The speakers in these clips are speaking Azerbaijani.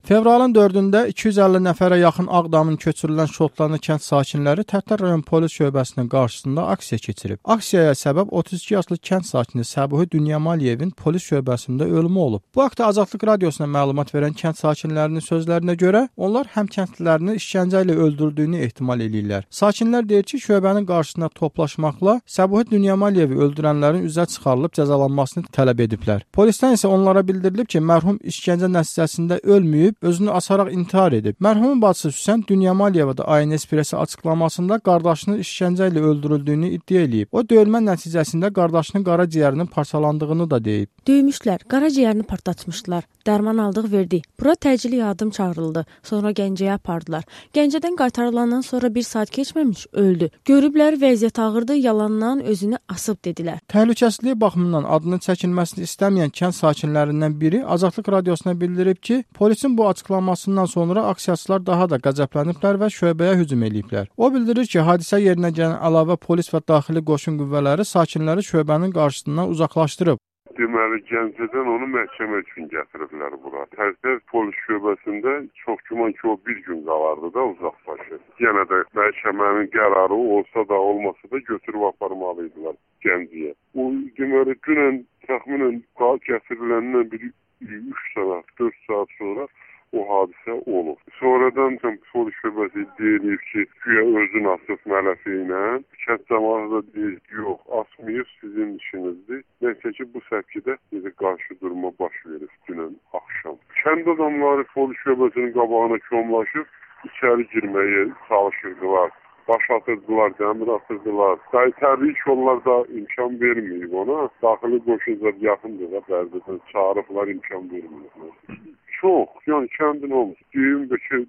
Fevralın 4-də 250 nəfərə yaxın Ağdamın köçürülən Şotlandı kənd sakinləri Tərtər rayon polis şöbəsinin qarşısında aksiya keçirib. Aksiyaya səbəb 32 yaşlı kənd sakini Səbuhi Dünyamaliyevin polis şöbəsində ölümü olub. Bu haqda Azadlıq radiosuna məlumat verən kənd sakinlərinin sözlərinə görə onlar həmkəndlilərini işgəncə ilə öldürdüyünü ehtimal eləyirlər. Sakinlər deyir ki, şöbənin qarşısında toplaşmaqla Səbuhi Dünyamaliyevi öldürənlərin üzə çıxarılıb cəzalanmasını tələb ediblər. Polisdən isə onlara bildirilib ki, mərhum işgəncə nəticəsində ölməyib, özünü asaraq intihar edib. Mərhumun bacısı Hüseyn Dünyamaliyeva da AN Express açıqlamasında qardaşının işgəncə ilə öldürüldüyünü iddia edib. O döyülmə nəticəsində qardaşının qaraciyərinin parçalandığını da deyib. Döymüşlər, qaraciyərini partlatmışdılar. Dərman aldıq verdi. Bura təcili yardım çağırıldı. Sonra Gəncəyə apardılar. Gəncədən qaytarılandan sonra bir saat keçməmiş öldü. Görüblər vəziyyət ağırdı, yalandan özünü asıb dedilər. Təhlükəsizliyi baxımından adının çəkilməsini istəməyən kənd sakinlərindən biri Azadlıq radiosuna bildirib ki, polisin bu açıqlamasından sonra aksiyaçılar daha da qəzəbləniblər və şöbəyə hücum eləyiblər. O bildirir ki, hadisə yerinə gələn əlavə polis və daxili qoşun qüvvələri sakinləri şöbənin qarşısından uzaqlaşdırıb. Deməli, Gəncədən onu məhkəmə üçün gətiriblər bura. Tərtər polis şöbəsində çox güman ki, o bir gün qalardı da uzaqlaşır. Yenə də məhkəmənin qərarı olsa da, olmasa da götürüb aparmalıydılar Gəncəyə. O, deməli, dünən təxminən gətiriləndən bir 3 saat, 4 saat sonra o hadisə olub. Sonradan polis şöbəsi deyir ki, güya özün asıb mələfi ilə. Kənd cəmaatı da deyir ki, yox, asmayıb, sizin işinizdir. Neysə ki, bu səkidə qarşı durma baş verib dünən axşam. Kənd adamları polis şöbəsinin qabağına kömlaşıb, içəri girməyə çalışırdılar. Baş atırdılar, dəmir atırdılar. Təbii ki, onlar da imkan verməyib ona. Daxili qoşunlar yaxındır da, bəzidən çağırıblar, imkan verməyib. Çox, yəni kəndin olmuş. Deyim,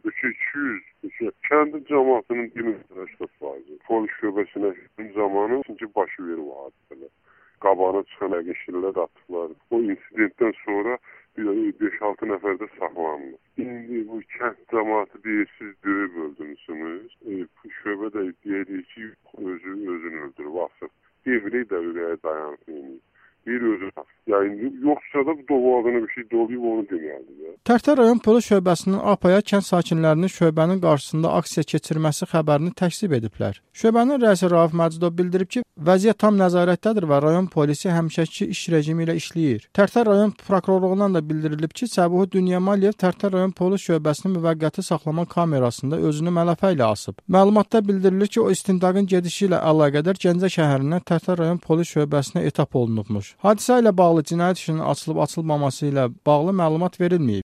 200, kəndin cəmaatının 80%. Polis şöbəsinə hücum zamanı çünki başı verib hadisələr. Qabağına çıxan əqişirlər atıblar. O insidentdən sonra 5-6 nəfər də saxlanılır. İndi bu kənd cəmaatı deyir, siz döyüb öldürmüsünüz. Şöbə də deyir ki, özünü öldürüb, asıb. Devri də ürəyə dayanıb. Bir özü yani yoksa da bu adına bir şey dolayıb onu deməlidir. Tərtər rayon polis şöbəsinin APAya kənd sakinlərinin şöbənin qarşısında aksiya keçirməsi xəbərini təksib ediblər. Şöbənin rəisi Rauf Məcidov bildirib ki, vəziyyət tam nəzarətdədir və rayon polisi həmişəki iş rejimi ilə işləyir. Tərtər rayon prokurorluğundan da bildirilib ki, Səbuhi Dünyamaliyev Tərtər rayon polis şöbəsinin müvəqqəti saxlama kamerasında özünü mələfə ilə asıb. Məlumatda bildirilir ki, o istintaqın gedişi ilə əlaqədar Gəncə şəhərindən Tərtər rayon polis şöbəsinə etap olunubmuş. Hadisə ilə bağlı cinayət işinin açılıb-açılmaması ilə bağlı məlumat verilməyib.